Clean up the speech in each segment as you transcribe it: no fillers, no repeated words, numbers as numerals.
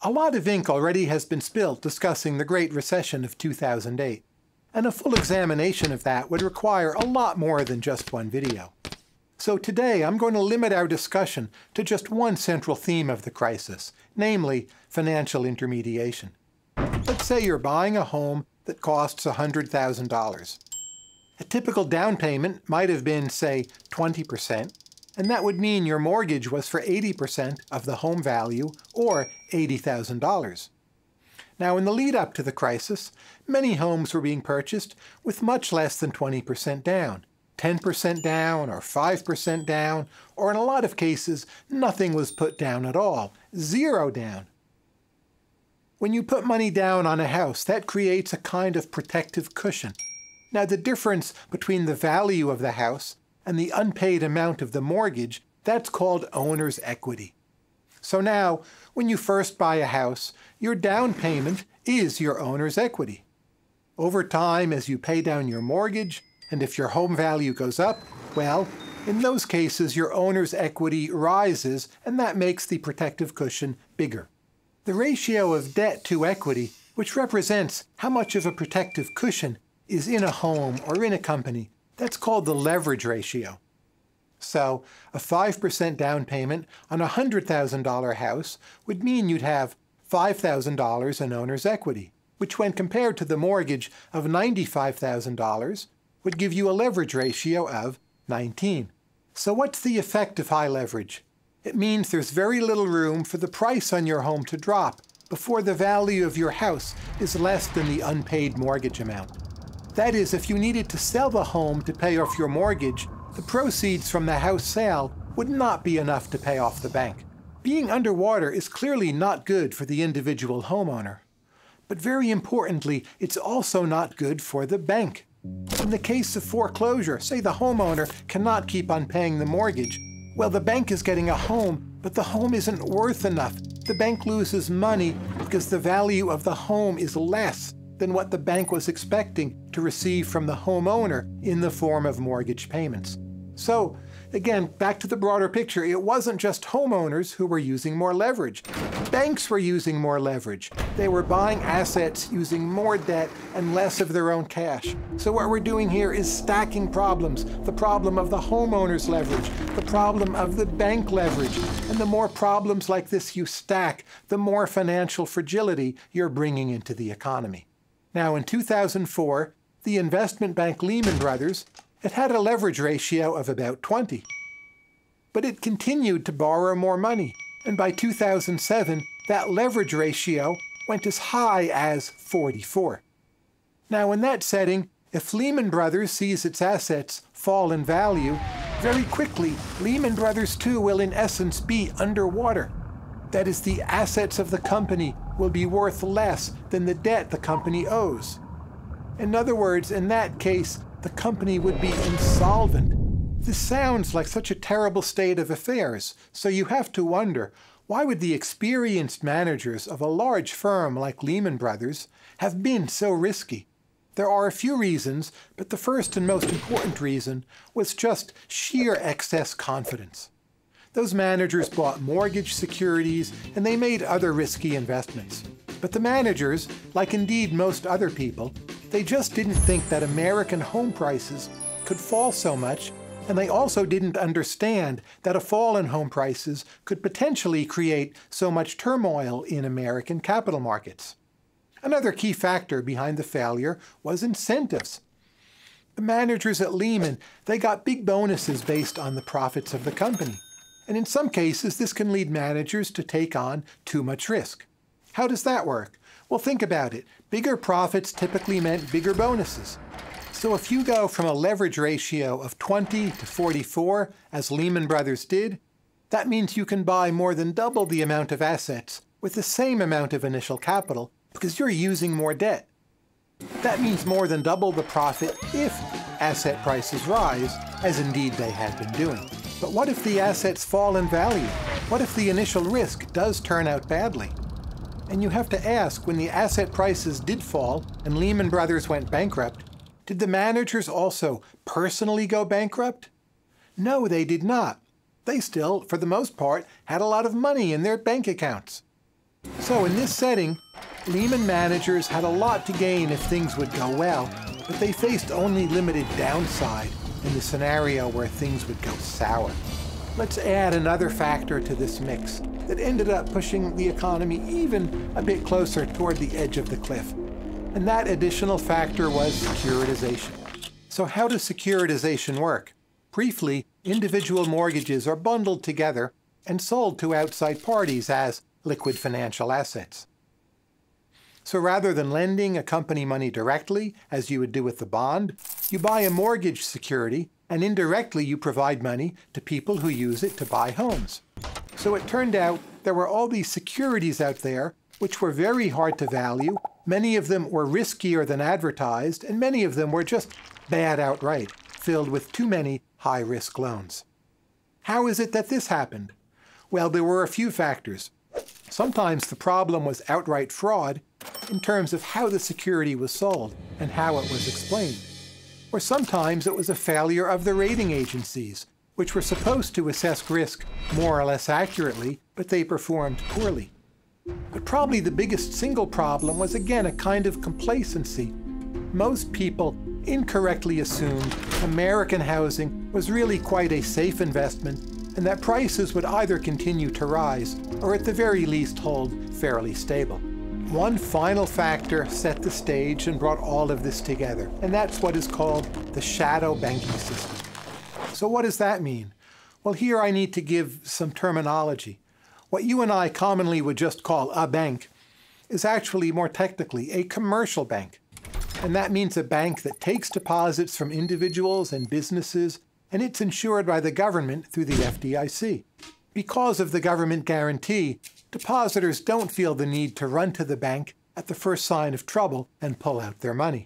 A lot of ink already has been spilled discussing the Great Recession of 2008, and a full examination of that would require a lot more than just one video. So today I'm going to limit our discussion to just one central theme of the crisis, namely financial intermediation. Let's say you're buying a home that costs $100,000. A typical down payment might have been, say, 20%, and that would mean your mortgage was for 80% of the home value, or $80,000. Now, in the lead up to the crisis, many homes were being purchased with much less than 20% down, 10% down, or 5% down, or in a lot of cases, nothing was put down at all, zero down. When you put money down on a house, that creates a kind of protective cushion. Now, the difference between the value of the house and the unpaid amount of the mortgage, that's called owner's equity. So now, when you first buy a house, your down payment is your owner's equity. Over time, as you pay down your mortgage, and if your home value goes up, well, in those cases your owner's equity rises, and that makes the protective cushion bigger. The ratio of debt to equity, which represents how much of a protective cushion is in a home or in a company, that's called the leverage ratio. So, a 5% down payment on a $100,000 house would mean you'd have $5,000 in owner's equity, which when compared to the mortgage of $95,000 would give you a leverage ratio of 19. So what's the effect of high leverage? It means there's very little room for the price on your home to drop before the value of your house is less than the unpaid mortgage amount. That is, if you needed to sell the home to pay off your mortgage, the proceeds from the house sale would not be enough to pay off the bank. Being underwater is clearly not good for the individual homeowner. But very importantly, it's also not good for the bank. In the case of foreclosure, say the homeowner cannot keep on paying the mortgage. Well, the bank is getting a home, but the home isn't worth enough. The bank loses money because the value of the home is less than what the bank was expecting to receive from the homeowner in the form of mortgage payments. So, again, back to the broader picture, it wasn't just homeowners who were using more leverage. Banks were using more leverage. They were buying assets using more debt and less of their own cash. So what we're doing here is stacking problems. The problem of the homeowner's leverage, the problem of the bank leverage. And the more problems like this you stack, the more financial fragility you're bringing into the economy. Now, in 2004, the investment bank Lehman Brothers, it had a leverage ratio of about 20. But it continued to borrow more money, and by 2007, that leverage ratio went as high as 44. Now, in that setting, if Lehman Brothers sees its assets fall in value, very quickly, Lehman Brothers too will in essence be underwater. That is, the assets of the company will be worth less than the debt the company owes. In other words, in that case, the company would be insolvent. This sounds like such a terrible state of affairs, so you have to wonder, why would the experienced managers of a large firm like Lehman Brothers have been so risky? There are a few reasons, but the first and most important reason was just sheer excess confidence. Those managers bought mortgage securities and they made other risky investments. But the managers, like indeed most other people, they just didn't think that American home prices could fall so much, and they also didn't understand that a fall in home prices could potentially create so much turmoil in American capital markets. Another key factor behind the failure was incentives. The managers at Lehman, they got big bonuses based on the profits of the company. And in some cases, this can lead managers to take on too much risk. How does that work? Well, think about it. Bigger profits typically meant bigger bonuses. So if you go from a leverage ratio of 20 to 44, as Lehman Brothers did, that means you can buy more than double the amount of assets with the same amount of initial capital because you're using more debt. That means more than double the profit if asset prices rise, as indeed they had been doing. But what if the assets fall in value? What if the initial risk does turn out badly? And you have to ask, when the asset prices did fall and Lehman Brothers went bankrupt, did the managers also personally go bankrupt? No, they did not. They still, for the most part, had a lot of money in their bank accounts. So So in this setting, Lehman managers had a lot to gain if things would go well, but they faced only limited downside in the scenario where things would go sour. Let's add another factor to this mix that ended up pushing the economy even a bit closer toward the edge of the cliff. And that additional factor was securitization. So how does securitization work? Briefly, individual mortgages are bundled together and sold to outside parties as liquid financial assets. So rather than lending a company money directly, as you would do with the bond, you buy a mortgage security, and indirectly you provide money to people who use it to buy homes. So it turned out there were all these securities out there which were very hard to value. Many of them were riskier than advertised, and many of them were just bad outright, filled with too many high-risk loans. How is it that this happened? Well, there were a few factors. Sometimes the problem was outright fraud in terms of how the security was sold and how it was explained. Or sometimes it was a failure of the rating agencies, which were supposed to assess risk more or less accurately, but they performed poorly. But probably the biggest single problem was again a kind of complacency. Most people incorrectly assumed American housing was really quite a safe investment and that prices would either continue to rise or at the very least hold fairly stable. One final factor set the stage and brought all of this together, and that's what is called the shadow banking system. So what does that mean? Well, here I need to give some terminology. What you and I commonly would just call a bank is actually more technically a commercial bank. And that means a bank that takes deposits from individuals and businesses, and it's insured by the government through the FDIC. Because of the government guarantee, depositors don't feel the need to run to the bank at the first sign of trouble and pull out their money.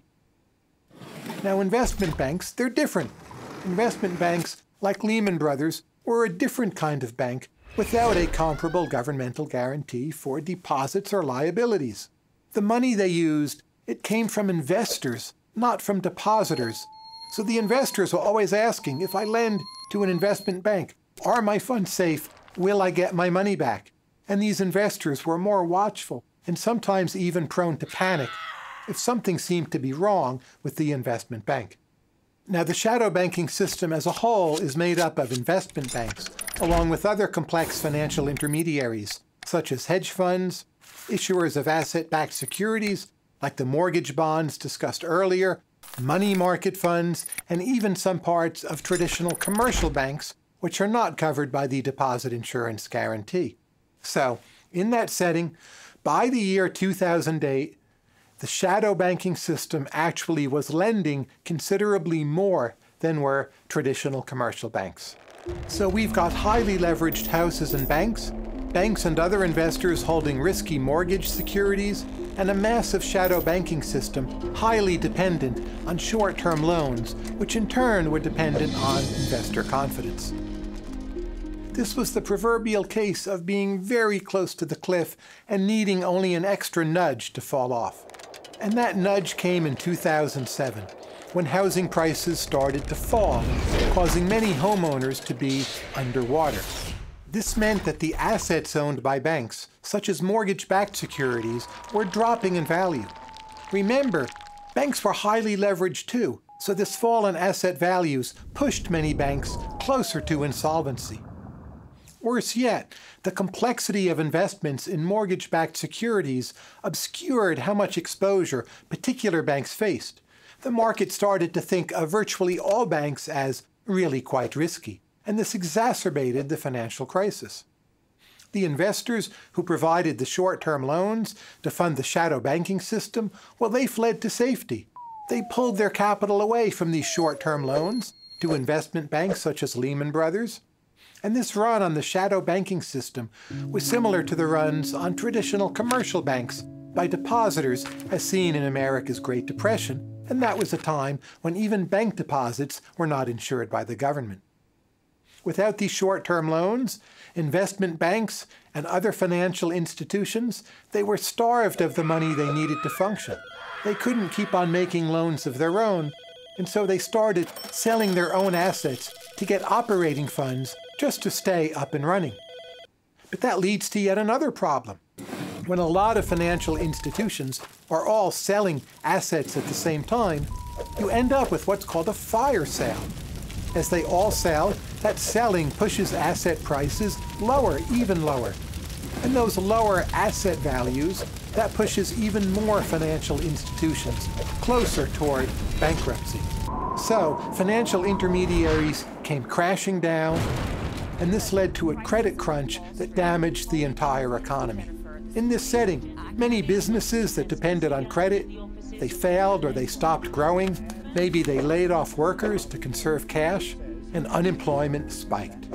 Now, investment banks, they're different. Investment banks, like Lehman Brothers, were a different kind of bank without a comparable governmental guarantee for deposits or liabilities. The money they used, it came from investors, not from depositors. So the investors were always asking, if I lend to an investment bank, are my funds safe? Will I get my money back? And these investors were more watchful and sometimes even prone to panic if something seemed to be wrong with the investment bank. Now, the shadow banking system as a whole is made up of investment banks, along with other complex financial intermediaries, such as hedge funds, issuers of asset-backed securities, like the mortgage bonds discussed earlier, money market funds, and even some parts of traditional commercial banks, which are not covered by the deposit insurance guarantee. So, in that setting, by the year 2008, the shadow banking system actually was lending considerably more than were traditional commercial banks. So we've got highly leveraged houses and banks and other investors holding risky mortgage securities, and a massive shadow banking system highly dependent on short-term loans, which in turn were dependent on investor confidence. This was the proverbial case of being very close to the cliff and needing only an extra nudge to fall off. And that nudge came in 2007, when housing prices started to fall, causing many homeowners to be underwater. This meant that the assets owned by banks, such as mortgage-backed securities, were dropping in value. Remember, banks were highly leveraged too, so this fall in asset values pushed many banks closer to insolvency. Worse yet, the complexity of investments in mortgage-backed securities obscured how much exposure particular banks faced. The market started to think of virtually all banks as really quite risky, and this exacerbated the financial crisis. The investors who provided the short-term loans to fund the shadow banking system, well, they fled to safety. They pulled their capital away from these short-term loans to investment banks such as Lehman Brothers. And this run on the shadow banking system was similar to the runs on traditional commercial banks by depositors as seen in America's Great Depression, and that was a time when even bank deposits were not insured by the government. Without these short-term loans, investment banks and other financial institutions, they were starved of the money they needed to function. They couldn't keep on making loans of their own, and so they started selling their own assets to get operating funds just to stay up and running. But that leads to yet another problem. when a lot of financial institutions are all selling assets at the same time, you end up with what's called a fire sale. As they all sell, that selling pushes asset prices lower, even lower. And those lower asset values, that pushes even more financial institutions closer toward bankruptcy. So financial intermediaries came crashing down, and this led to a credit crunch that damaged the entire economy. In this setting, many businesses that depended on credit, they failed or they stopped growing. Maybe they laid off workers to conserve cash, and unemployment spiked.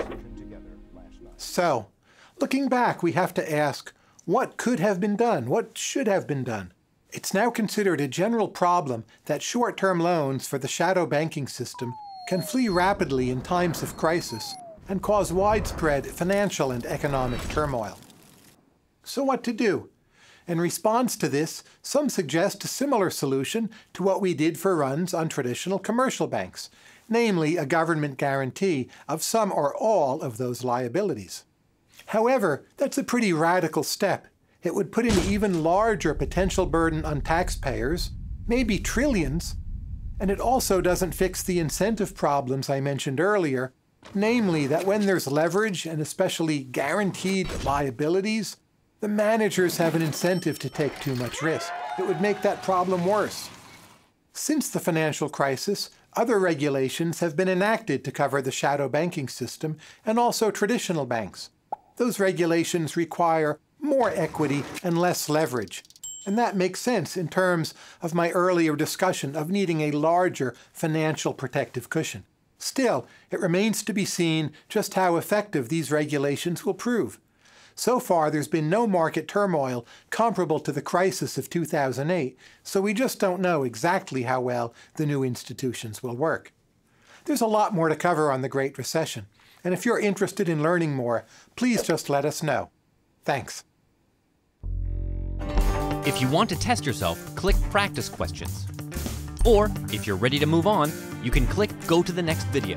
So, looking back, we have to ask, what could have been done? What should have been done? It's now considered a general problem that short-term loans for the shadow banking system can flee rapidly in times of crisis and cause widespread financial and economic turmoil. So what to do? In response to this, some suggest a similar solution to what we did for runs on traditional commercial banks, namely a government guarantee of some or all of those liabilities. However, that's a pretty radical step. It would put an even larger potential burden on taxpayers, maybe trillions, and it also doesn't fix the incentive problems I mentioned earlier, namely that when there's leverage and especially guaranteed liabilities, the managers have an incentive to take too much risk. It would make that problem worse. Since the financial crisis, other regulations have been enacted to cover the shadow banking system and also traditional banks. Those regulations require more equity and less leverage. And that makes sense in terms of my earlier discussion of needing a larger financial protective cushion. Still, it remains to be seen just how effective these regulations will prove. So far, there's been no market turmoil comparable to the crisis of 2008, so we just don't know exactly how well the new institutions will work. There's a lot more to cover on the Great Recession, and if you're interested in learning more, please just let us know. Thanks. If you want to test yourself, click Practice Questions. Or, if you're ready to move on, you can click Go to the next video.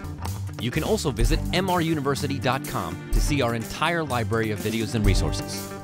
You can also visit mruniversity.com to see our entire library of videos and resources.